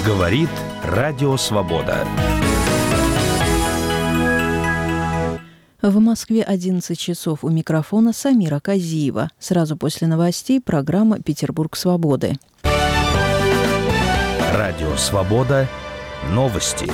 Говорит Радио Свобода. В Москве 11 часов. У микрофона Самира Казиева. Сразу после новостей программа «Петербург свободы». Радио Свобода. Новости.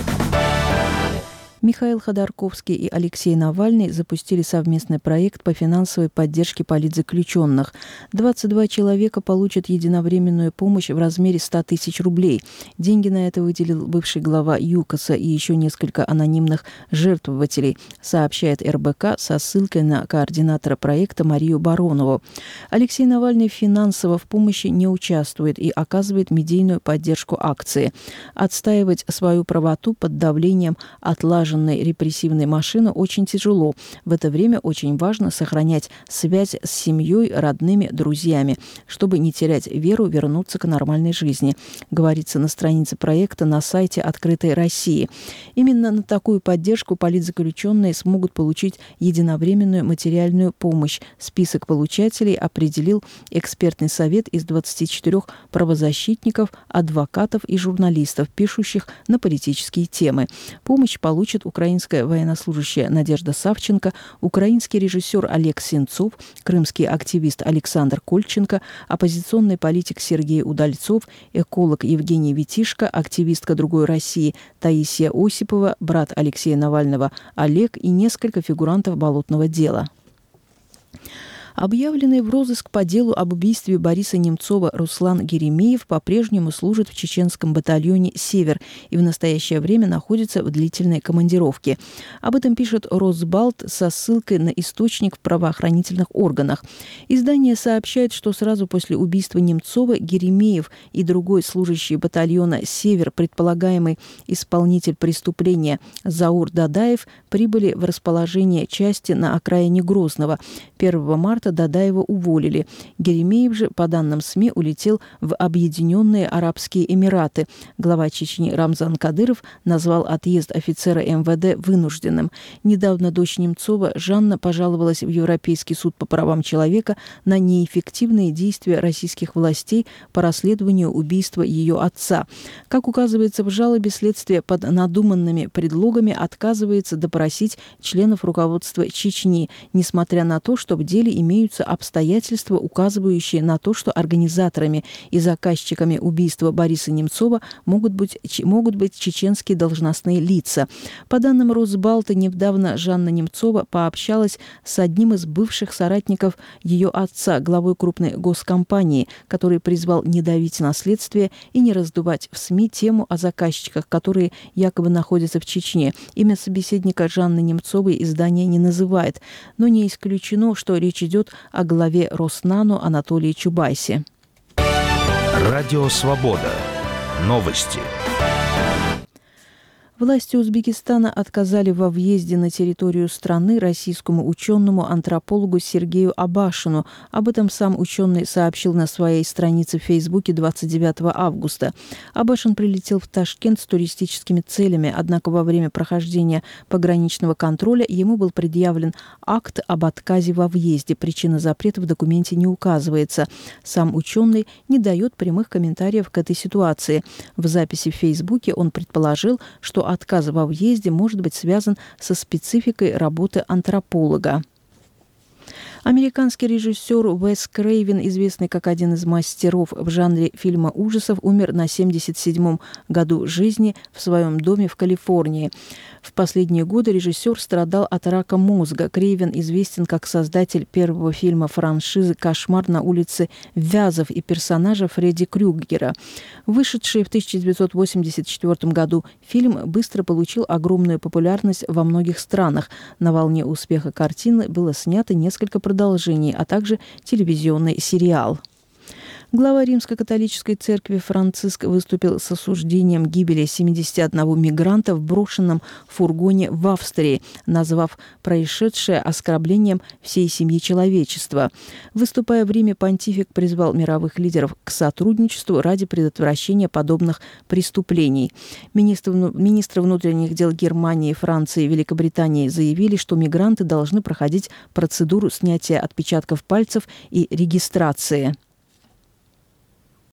Михаил Ходорковский и Алексей Навальный запустили совместный проект по финансовой поддержке политзаключенных. 22 человека получат единовременную помощь в размере 100 тысяч рублей. Деньги на это выделил бывший глава ЮКОСа и еще несколько анонимных жертвователей, сообщает РБК со ссылкой на координатора проекта Марию Баронову. Алексей Навальный финансово в помощи не участвует и оказывает медийную поддержку акции. Отстаивать свою правоту под давлением отлаженной репрессивной машины очень тяжело. В это время очень важно сохранять связь с семьей, родными, друзьями, чтобы не терять веру вернуться к нормальной жизни, говорится на странице проекта на сайте «Открытой России». Именно на такую поддержку политзаключенные смогут получить единовременную материальную помощь. Список получателей определил экспертный совет из 24 правозащитников, адвокатов и журналистов, пишущих на политические темы. Помощь получат украинская военнослужащая Надежда Савченко, украинский режиссер Олег Сенцов, крымский активист Александр Кольченко, оппозиционный политик Сергей Удальцов, эколог Евгений Витишко, активистка «Другой России» Таисия Осипова, брат Алексея Навального Олег и несколько фигурантов болотного дела. Объявленный в розыск по делу об убийстве Бориса Немцова Руслан Геремеев по-прежнему служит в чеченском батальоне «Север» и в настоящее время находится в длительной командировке. Об этом пишет Росбалт со ссылкой на источник в правоохранительных органах. Издание сообщает, что сразу после убийства Немцова Геремеев и другой служащий батальона «Север», предполагаемый исполнитель преступления Заур Дадаев, прибыли в расположение части на окраине Грозного. 1 марта Дадаева уволили. Геремеев же, по данным СМИ, улетел в Объединенные Арабские Эмираты. Глава Чечни Рамзан Кадыров назвал отъезд офицера МВД вынужденным. Недавно дочь Немцова Жанна пожаловалась в Европейский суд по правам человека на неэффективные действия российских властей по расследованию убийства ее отца. Как указывается в жалобе, следствие под надуманными предлогами отказывается допросить членов руководства Чечни, несмотря на то, что в деле имеются обстоятельства, указывающие на то, что организаторами и заказчиками убийства Бориса Немцова могут быть чеченские должностные лица. По данным Росбалта, недавно Жанна Немцова пообщалась с одним из бывших соратников ее отца, главой крупной госкомпании, который призвал не давить на следствие и не раздувать в СМИ тему о заказчиках, которые якобы находятся в Чечне. Имя собеседника Жанны Немцовой издание не называет, но не исключено, что речь идет о главе Роснано Анатолии Чубайсе. Радио Свобода. Новости. Власти Узбекистана отказали во въезде на территорию страны российскому ученому-антропологу Сергею Абашину. Об этом сам ученый сообщил на своей странице в Фейсбуке 29 августа. Абашин прилетел в Ташкент с туристическими целями, однако во время прохождения пограничного контроля ему был предъявлен акт об отказе во въезде. Причина запрета в документе не указывается. Сам ученый не дает прямых комментариев к этой ситуации. В записи в Фейсбуке он предположил, что отказ во въезде может быть связан со спецификой работы антрополога. Американский режиссер Уэс Крейвен, известный как один из мастеров в жанре фильма ужасов, умер на 77-м году жизни в своем доме в Калифорнии. В последние годы режиссер страдал от рака мозга. Крейвен известен как создатель первого фильма франшизы «Кошмар на улице Вязов» и персонажа Фредди Крюгера. Вышедший в 1984 году фильм быстро получил огромную популярность во многих странах. На волне успеха картины было снято несколько продолжений, а также телевизионный сериал. Глава Римско-католической церкви Франциск выступил с осуждением гибели 71 мигранта в брошенном фургоне в Австрии, назвав происшедшее оскорблением всей семьи человечества. Выступая в Риме, понтифик призвал мировых лидеров к сотрудничеству ради предотвращения подобных преступлений. Министры внутренних дел Германии, Франции и Великобритании заявили, что мигранты должны проходить процедуру снятия отпечатков пальцев и регистрации.